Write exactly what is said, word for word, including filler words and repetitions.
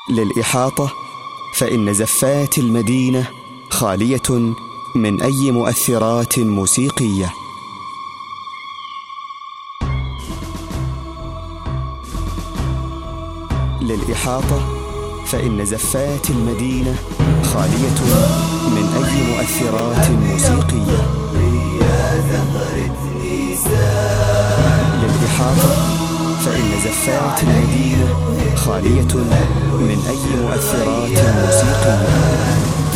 للإحاطة فإن زفات المدينة خالية من أي مؤثرات موسيقية. للإحاطة فإن زفات المدينة خالية من أي مؤثرات موسيقية. للإحاطة فإن زفات المدينة خالية من أي مؤثرات موسيقية.